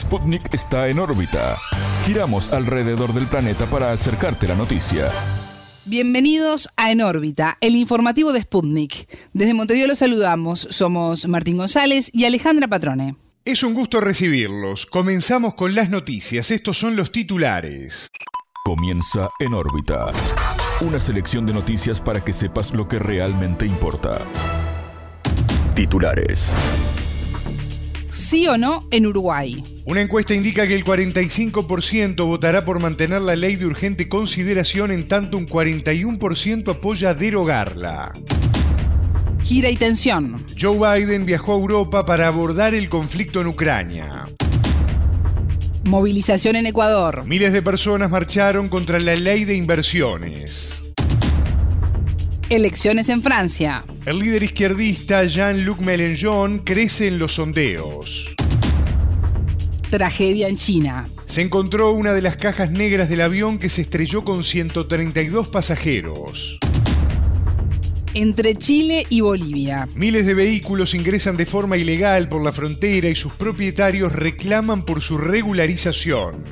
Sputnik está en órbita. Giramos alrededor del planeta para acercarte la noticia. Bienvenidos a En órbita, el informativo de Sputnik. Desde Montevideo los saludamos. Somos Martín González y Alejandra Patrone. Es un gusto recibirlos. Comenzamos con las noticias. Estos son los titulares. Comienza En órbita. Una selección de noticias para que sepas lo que realmente importa. Titulares. ¿Sí o no en Uruguay? Una encuesta indica que el 45% votará por mantener la ley de urgente consideración, en tanto un 41% apoya derogarla. Gira y tensión. Joe Biden viajó a Europa para abordar el conflicto en Ucrania. Movilización en Ecuador. Miles de personas marcharon contra la ley de inversiones. Elecciones en Francia. El líder izquierdista Jean-Luc Mélenchon crece en los sondeos. Tragedia en China. Se encontró una de las cajas negras del avión que se estrelló con 132 pasajeros. Entre Chile y Bolivia. Miles de vehículos ingresan de forma ilegal por la frontera y sus propietarios reclaman por su regularización.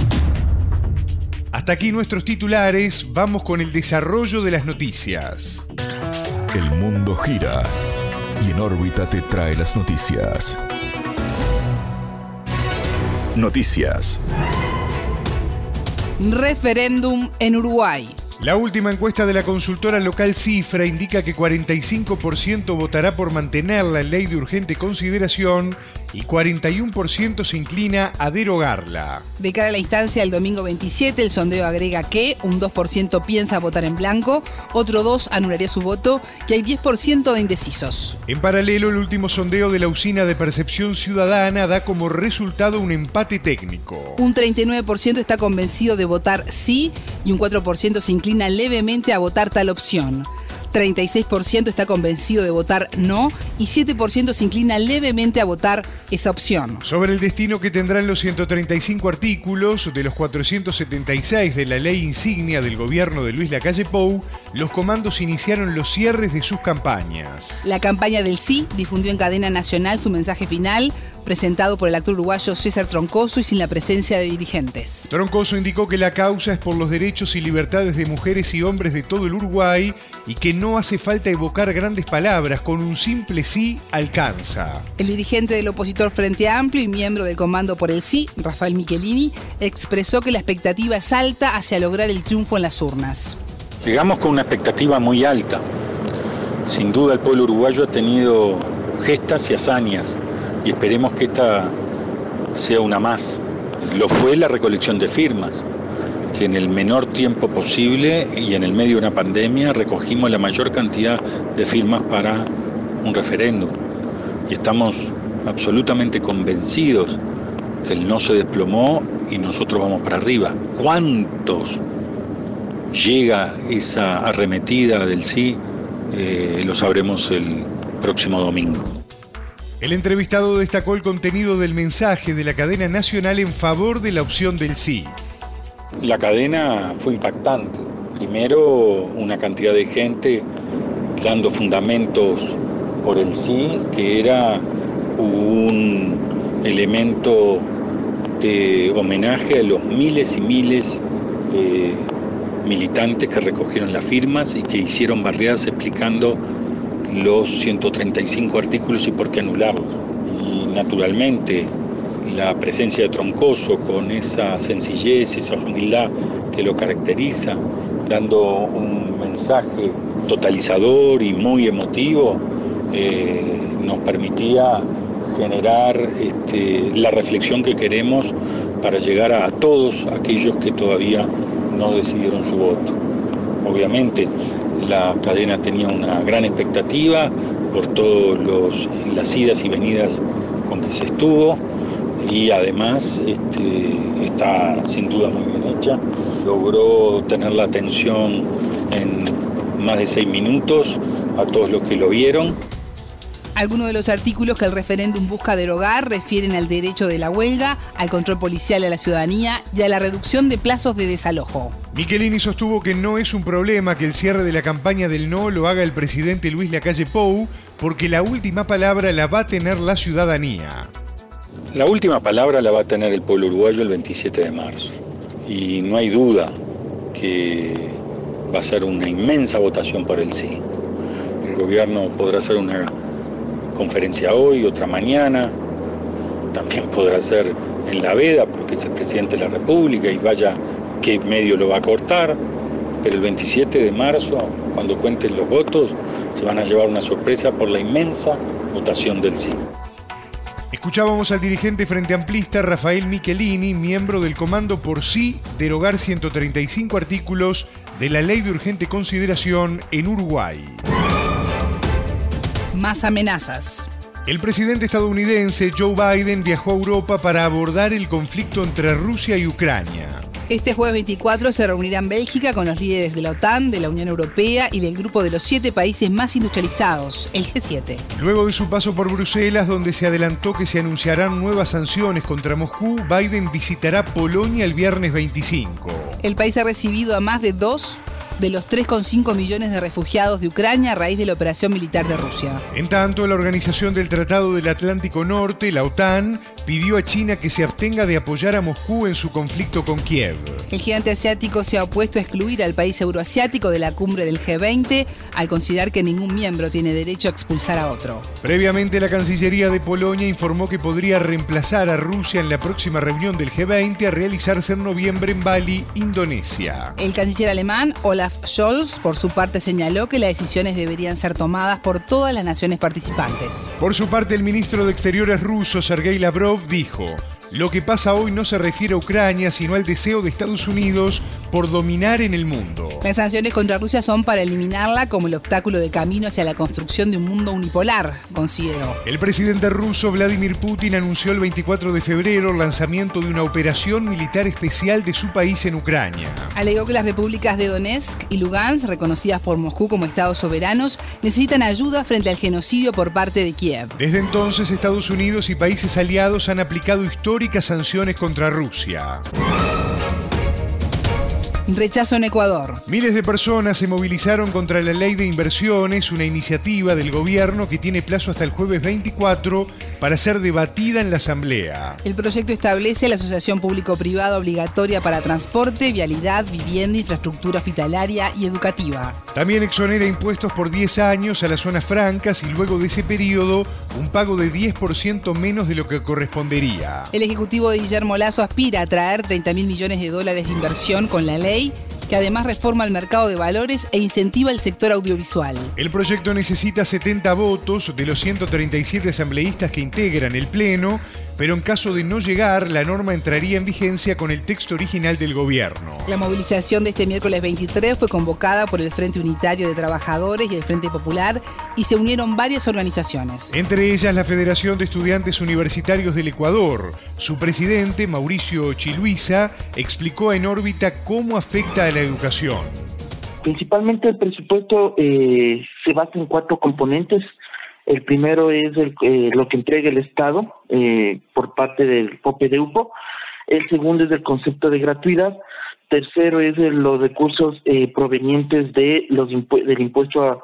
Hasta aquí nuestros titulares, vamos con el desarrollo de las noticias. El mundo gira y En órbita te trae las noticias. Noticias. Referéndum en Uruguay. La última encuesta de la consultora local Cifra indica que 45% votará por mantener la ley de urgente consideración y 41% se inclina a derogarla. De cara a la instancia del domingo 27, el sondeo agrega que un 2% piensa votar en blanco, otro 2% anularía su voto y hay 10% de indecisos. En paralelo, el último sondeo de la Usina de Percepción Ciudadana da como resultado un empate técnico. Un 39% está convencido de votar sí y un 4% se inclina levemente a votar tal opción. 36% está convencido de votar no y 7% se inclina levemente a votar esa opción. Sobre el destino que tendrán los 135 artículos de los 476 de la ley insignia del gobierno de Luis Lacalle Pou, los comandos iniciaron los cierres de sus campañas. La campaña del sí difundió en cadena nacional su mensaje final, presentado por el actor uruguayo César Troncoso y sin la presencia de dirigentes. Troncoso indicó que la causa es por los derechos y libertades de mujeres y hombres de todo el Uruguay y que no hace falta evocar grandes palabras, con un simple sí alcanza. El dirigente del opositor Frente Amplio y miembro del Comando por el Sí, Rafael Michelini, expresó que la expectativa es alta hacia lograr el triunfo en las urnas. Llegamos con una expectativa muy alta. Sin duda el pueblo uruguayo ha tenido gestas y hazañas y esperemos que esta sea una más. Lo fue la recolección de firmas, que en el menor tiempo posible y en el medio de una pandemia recogimos la mayor cantidad de firmas para un referéndum. Y estamos absolutamente convencidos que el no se desplomó y nosotros vamos para arriba. ¿Cuántos llega esa arremetida del sí? Lo sabremos el próximo domingo. El entrevistado destacó el contenido del mensaje de la cadena nacional en favor de la opción del sí. La cadena fue impactante. Primero, una cantidad de gente dando fundamentos por el sí, que era un elemento de homenaje a los miles y miles de militantes que recogieron las firmas y que hicieron barriadas explicando los 135 artículos y por qué anularlos. Y naturalmente la presencia de Troncoso, con esa sencillez, esa humildad que lo caracteriza, dando un mensaje totalizador y muy emotivo, nos permitía generar la reflexión que queremos para llegar a todos aquellos que todavía no decidieron su voto. Obviamente la cadena tenía una gran expectativa por todas las idas y venidas con que se estuvo, y además está sin duda muy bien hecha. Logró tener la atención en más de 6 minutos a todos los que lo vieron. Algunos de los artículos que el referéndum busca derogar refieren al derecho de la huelga, al control policial a la ciudadanía y a la reducción de plazos de desalojo. Michelini sostuvo que no es un problema que el cierre de la campaña del no lo haga el presidente Luis Lacalle Pou, porque la última palabra la va a tener la ciudadanía. La última palabra la va a tener el pueblo uruguayo el 27 de marzo. Y no hay duda que va a ser una inmensa votación por el sí. El gobierno podrá hacer una conferencia hoy, otra mañana, también podrá ser en la veda porque es el presidente de la República y vaya qué medio lo va a cortar, pero el 27 de marzo, cuando cuenten los votos, se van a llevar una sorpresa por la inmensa votación del sí. Escuchábamos al dirigente frente amplista Rafael Michelini, miembro del Comando por Sí, derogar 135 artículos de la Ley de Urgente Consideración en Uruguay. Más amenazas. El presidente estadounidense Joe Biden viajó a Europa para abordar el conflicto entre Rusia y Ucrania. Este jueves 24 se reunirá en Bélgica con los líderes de la OTAN, de la Unión Europea y del grupo de los 7 países más industrializados, el G7. Luego de su paso por Bruselas, donde se adelantó que se anunciarán nuevas sanciones contra Moscú, Biden visitará Polonia el viernes 25. El país ha recibido a más de 2 de los 3,5 millones de refugiados de Ucrania a raíz de la operación militar de Rusia. En tanto, la Organización del Tratado del Atlántico Norte, la OTAN, pidió a China que se abstenga de apoyar a Moscú en su conflicto con Kiev. El gigante asiático se ha opuesto a excluir al país euroasiático de la cumbre del G20 al considerar que ningún miembro tiene derecho a expulsar a otro. Previamente, la Cancillería de Polonia informó que podría reemplazar a Rusia en la próxima reunión del G20 a realizarse en noviembre en Bali, Indonesia. El canciller alemán Olaf Scholz, por su parte, señaló que las decisiones deberían ser tomadas por todas las naciones participantes. Por su parte, el ministro de Exteriores ruso, Sergei Lavrov, dijo: lo que pasa hoy no se refiere a Ucrania, sino al deseo de Estados Unidos por dominar en el mundo. Las sanciones contra Rusia son para eliminarla como el obstáculo de camino hacia la construcción de un mundo unipolar, consideró. El presidente ruso Vladimir Putin anunció el 24 de febrero el lanzamiento de una operación militar especial de su país en Ucrania. Alegó que las repúblicas de Donetsk y Lugansk, reconocidas por Moscú como estados soberanos, necesitan ayuda frente al genocidio por parte de Kiev. Desde entonces, Estados Unidos y países aliados han aplicado históricas sanciones contra Rusia. Rechazo en Ecuador. Miles de personas se movilizaron contra la Ley de Inversiones, una iniciativa del gobierno que tiene plazo hasta el jueves 24 para ser debatida en la Asamblea. El proyecto establece la asociación público-privada obligatoria para transporte, vialidad, vivienda, infraestructura hospitalaria y educativa. También exonera impuestos por 10 años a las zonas francas y luego de ese periodo un pago de 10% menos de lo que correspondería. El ejecutivo de Guillermo Lasso aspira a traer 30.000 millones de dólares de inversión con la ley, que además reforma el mercado de valores e incentiva el sector audiovisual. El proyecto necesita 70 votos de los 137 asambleístas que integran el Pleno, pero en caso de no llegar, la norma entraría en vigencia con el texto original del gobierno. La movilización de este miércoles 23 fue convocada por el Frente Unitario de Trabajadores y el Frente Popular y se unieron varias organizaciones. Entre ellas la Federación de Estudiantes Universitarios del Ecuador. Su presidente, Mauricio Chiluisa, explicó en órbita cómo afecta a la educación. Principalmente el presupuesto se basa en 4 componentes. El primero es lo que entrega el Estado por parte del POPE-DEUPO. El segundo es el concepto de gratuidad. Tercero es los recursos provenientes de los impuestos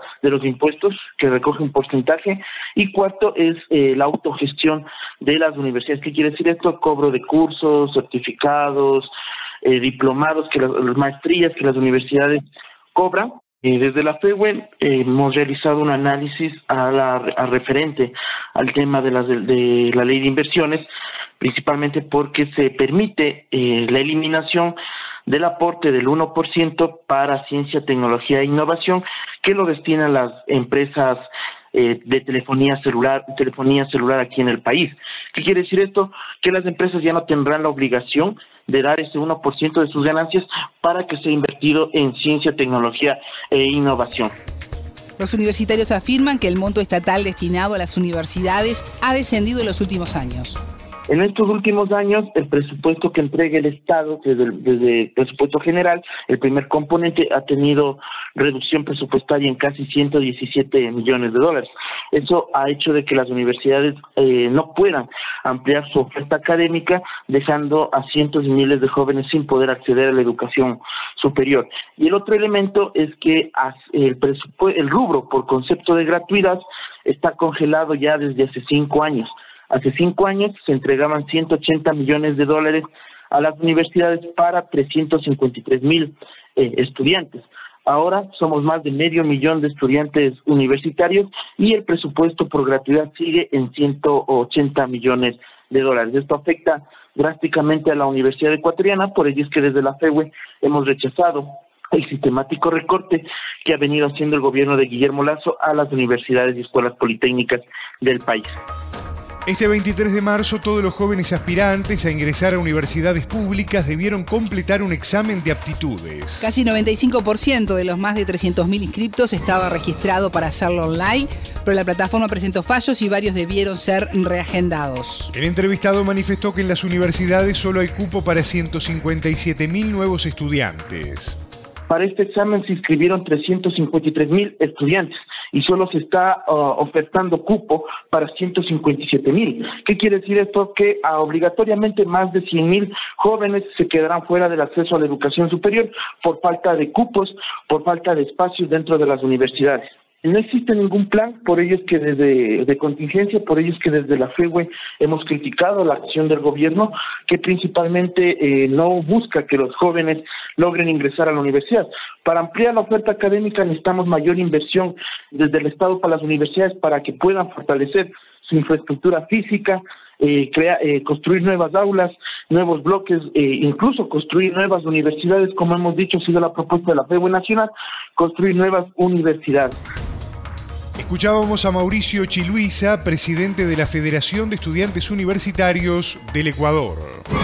que recoge un porcentaje. Y cuarto es la autogestión de las universidades. ¿Qué quiere decir esto? Cobro de cursos, certificados, diplomados, las maestrías que las universidades cobran. Desde la FEWE hemos realizado un análisis referente al tema de la ley de inversiones, principalmente porque se permite la eliminación del aporte del 1% para ciencia, tecnología e innovación, que lo destinan las empresas de telefonía celular aquí en el país. ¿Qué quiere decir esto? Que las empresas ya no tendrán la obligación de dar ese 1% de sus ganancias para que sea invertido en ciencia, tecnología e innovación. Los universitarios afirman que el monto estatal destinado a las universidades ha descendido en los últimos años. En estos últimos años, el presupuesto que entrega el Estado, desde el presupuesto general, el primer componente, ha tenido reducción presupuestaria en casi 117 millones de dólares. Eso ha hecho de que las universidades no puedan ampliar su oferta académica, dejando a cientos y miles de jóvenes sin poder acceder a la educación superior. Y el otro elemento es que el rubro por concepto de gratuidad está congelado ya desde hace 5 años. Hace 5 años se entregaban $180 millones a las universidades para 353,000 estudiantes. Ahora somos más de 500,000 de estudiantes universitarios y el presupuesto por gratuidad sigue en $180 millones. Esto afecta drásticamente a la Universidad Ecuatoriana, por ello es que desde la FEUE hemos rechazado el sistemático recorte que ha venido haciendo el gobierno de Guillermo Lasso a las universidades y escuelas politécnicas del país. Este 23 de marzo, todos los jóvenes aspirantes a ingresar a universidades públicas debieron completar un examen de aptitudes. Casi 95% de los más de 300.000 inscriptos estaba registrado para hacerlo online, pero la plataforma presentó fallos y varios debieron ser reagendados. El entrevistado manifestó que en las universidades solo hay cupo para 157,000 nuevos estudiantes. Para este examen se inscribieron 353,000 estudiantes y solo se está ofertando cupo para 157,000. ¿Qué quiere decir esto? Que obligatoriamente más de 100,000 jóvenes se quedarán fuera del acceso a la educación superior por falta de cupos, por falta de espacios dentro de las universidades. No existe ningún plan, por ello es que de contingencia, por ello es que desde la FEUE hemos criticado la acción del gobierno, que principalmente no busca que los jóvenes logren ingresar a la universidad. Para ampliar la oferta académica necesitamos mayor inversión desde el Estado para las universidades para que puedan fortalecer su infraestructura física, construir nuevas aulas, nuevos bloques, incluso construir nuevas universidades, como hemos dicho, ha sido la propuesta de la FEUE Nacional, construir nuevas universidades. Escuchábamos a Mauricio Chiluiza, presidente de la Federación de Estudiantes Universitarios del Ecuador.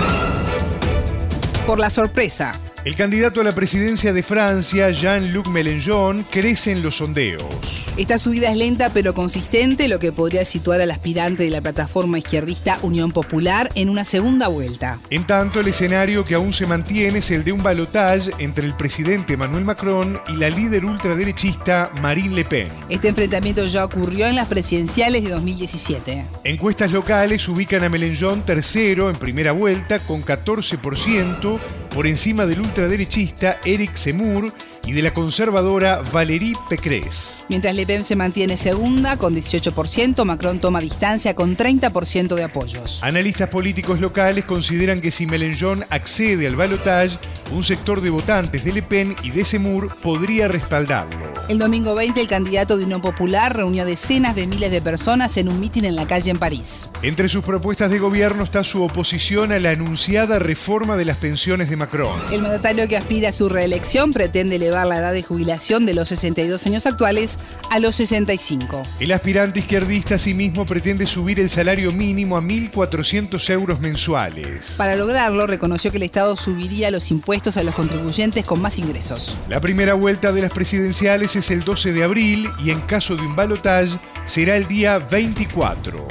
Por la sorpresa. El candidato a la presidencia de Francia, Jean-Luc Mélenchon, crece en los sondeos. Esta subida es lenta pero consistente, lo que podría situar al aspirante de la plataforma izquierdista Unión Popular en una segunda vuelta. En tanto, el escenario que aún se mantiene es el de un balotaje entre el presidente Emmanuel Macron y la líder ultraderechista Marine Le Pen. Este enfrentamiento ya ocurrió en las presidenciales de 2017. Encuestas locales ubican a Mélenchon tercero en primera vuelta con 14%, por encima del ultraderechista Éric Zemmour y de la conservadora Valérie Pécresse. Mientras Le Pen se mantiene segunda con 18%, Macron toma distancia con 30% de apoyos. Analistas políticos locales consideran que si Mélenchon accede al balotaje, un sector de votantes de Le Pen y de Zemmour podría respaldarlo. El domingo 20, el candidato de Unión Popular reunió a decenas de miles de personas en un mitin en la calle en París. Entre sus propuestas de gobierno está su oposición a la anunciada reforma de las pensiones de Macron. El mandatario que aspira a su reelección pretende elevar la edad de jubilación de los 62 años actuales a los 65. El aspirante izquierdista asimismo pretende subir el salario mínimo a 1.400 euros mensuales. Para lograrlo, reconoció que el Estado subiría los impuestos a los contribuyentes con más ingresos. La primera vuelta de las presidenciales es el 12 de abril y en caso de un balotaje será el día 24.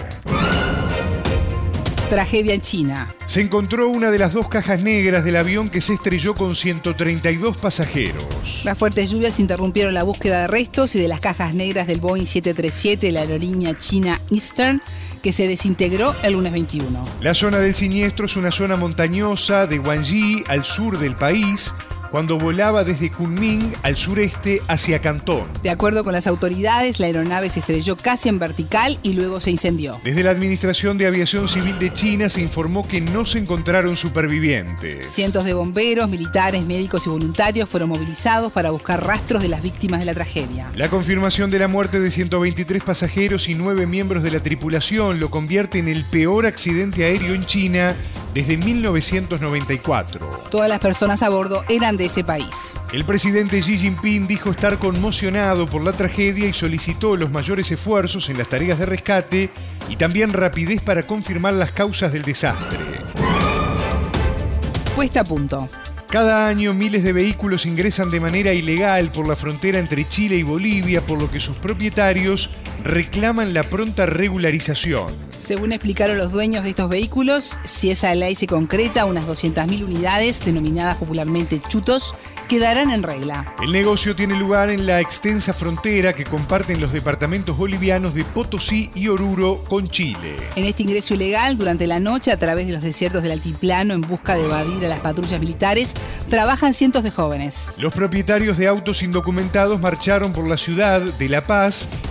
Tragedia en China. Se encontró una de las 2 cajas negras del avión que se estrelló con 132 pasajeros. Las fuertes lluvias interrumpieron la búsqueda de restos y de las cajas negras del Boeing 737 de la aerolínea china Eastern, que se desintegró el lunes 21. La zona del siniestro es una zona montañosa de Guangxi, al sur del país, cuando volaba desde Kunming al sureste hacia Cantón. De acuerdo con las autoridades, la aeronave se estrelló casi en vertical y luego se incendió. Desde la Administración de Aviación Civil de China se informó que no se encontraron supervivientes. Cientos de bomberos, militares, médicos y voluntarios fueron movilizados para buscar rastros de las víctimas de la tragedia. La confirmación de la muerte de 123 pasajeros y 9 miembros de la tripulación lo convierte en el peor accidente aéreo en China desde 1994. Todas las personas a bordo eran de ese país. El presidente Xi Jinping dijo estar conmocionado por la tragedia y solicitó los mayores esfuerzos en las tareas de rescate y también rapidez para confirmar las causas del desastre. Puesta a punto. Cada año miles de vehículos ingresan de manera ilegal por la frontera entre Chile y Bolivia, por lo que sus propietarios reclaman la pronta regularización. Según explicaron los dueños de estos vehículos, si esa ley se concreta, unas 200.000 unidades, denominadas popularmente chutos, quedarán en regla. El negocio tiene lugar en la extensa frontera que comparten los departamentos bolivianos de Potosí y Oruro con Chile. En este ingreso ilegal, durante la noche, a través de los desiertos del altiplano, en busca de evadir a las patrullas militares, trabajan cientos de jóvenes. Los propietarios de autos indocumentados marcharon por la ciudad de La Paz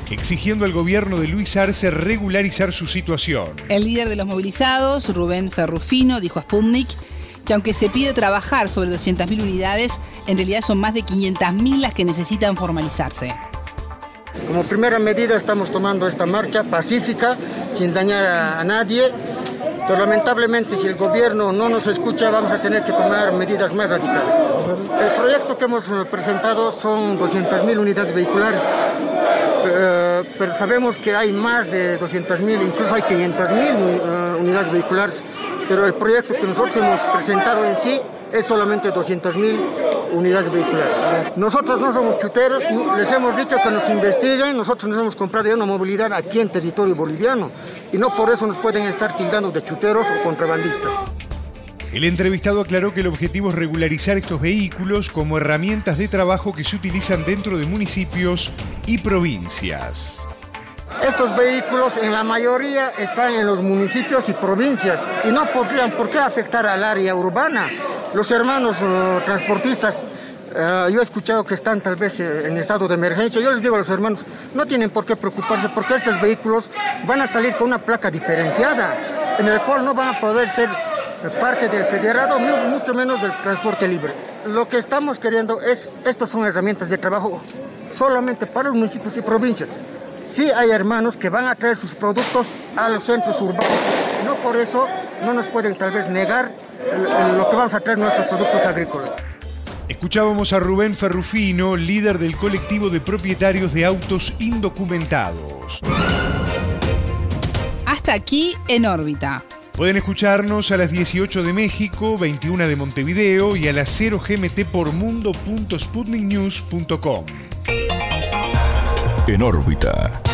exigiendo al gobierno de Luis Arce regularizar su situación. El líder de los movilizados, Rubén Ferrufino, dijo a Sputnik que aunque se pide trabajar sobre 200.000 unidades, en realidad son más de 500.000 las que necesitan formalizarse. Como primera medida estamos tomando esta marcha pacífica, sin dañar a nadie, pero lamentablemente si el gobierno no nos escucha vamos a tener que tomar medidas más radicales. El proyecto que hemos presentado son 200.000 unidades vehiculares, pero sabemos que hay más de 200.000, incluso hay 500.000 unidades vehiculares, pero el proyecto que nosotros hemos presentado en sí es solamente 200.000 unidades vehiculares. Nosotros no somos chuteros, les hemos dicho que nos investiguen, nosotros nos hemos comprado ya una movilidad aquí en territorio boliviano y no por eso nos pueden estar tildando de chuteros o contrabandistas. El entrevistado aclaró que el objetivo es regularizar estos vehículos como herramientas de trabajo que se utilizan dentro de municipios y provincias. Estos vehículos en la mayoría están en los municipios y provincias y no podrían por qué afectar al área urbana. Los hermanos transportistas, yo he escuchado que están tal vez en estado de emergencia. Yo les digo a los hermanos, no tienen por qué preocuparse porque estos vehículos van a salir con una placa diferenciada, en el cual no van a poder ser parte del federado, mucho menos del transporte libre. Lo que estamos queriendo es, estas son herramientas de trabajo solamente para los municipios y provincias. Sí hay hermanos que van a traer sus productos a los centros urbanos. No por eso no nos pueden tal vez negar lo que vamos a traer nuestros productos agrícolas. Escuchábamos a Rubén Ferrufino, líder del colectivo de propietarios de autos indocumentados. Hasta aquí En órbita. Pueden escucharnos a las 18 de México, 21 de Montevideo y a las 0 GMT por mundo.sputniknews.com. En órbita.